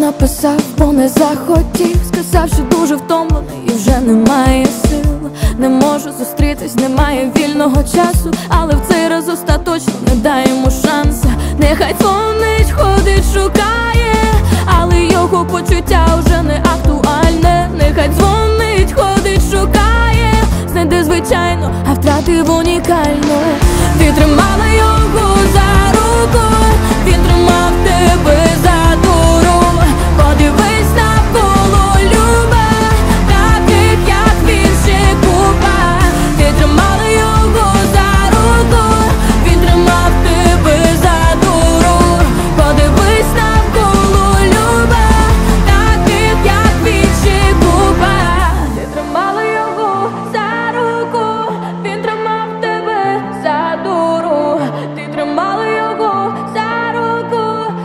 написав, бо не захотів. Сказав, що дуже втомлений і вже немає сил. Не можу зустрітись, немає вільного часу, але в цей раз остаточно не дай йому шанса. Нехай дзвонить, ходить, шукає, але його почуття вже не актуальне. Нехай дзвонить, ходить, шукає, знайде звичайно, а втратив унікально. Ти тримала його за руку, він тримав тебе за дуру. Подивись навколо, люба, таких як він ще купа. Ти тримала його за руку, він тримав тебе за дуру. Подивись навколо, люба, таких як він ще купа. Ти тримала його за руку, він тримав тебе за дуру. Ти тримала його за руку.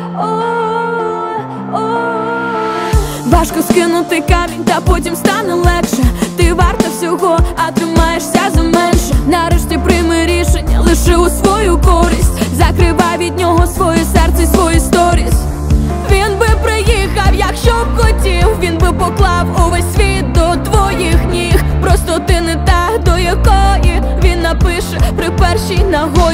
Важко скинути камінь, та потім стане легше. Ти варта всього, а тримаєшся за менше. Нарешті прийми рішення, лише у свою користь. Закривай від нього своє серце й свої сторіс. Він би приїхав, якщо б хотів. Він би поклав увесь світ до твоїх ніг. Просто ти не та, до якої він напише при першій нагоді.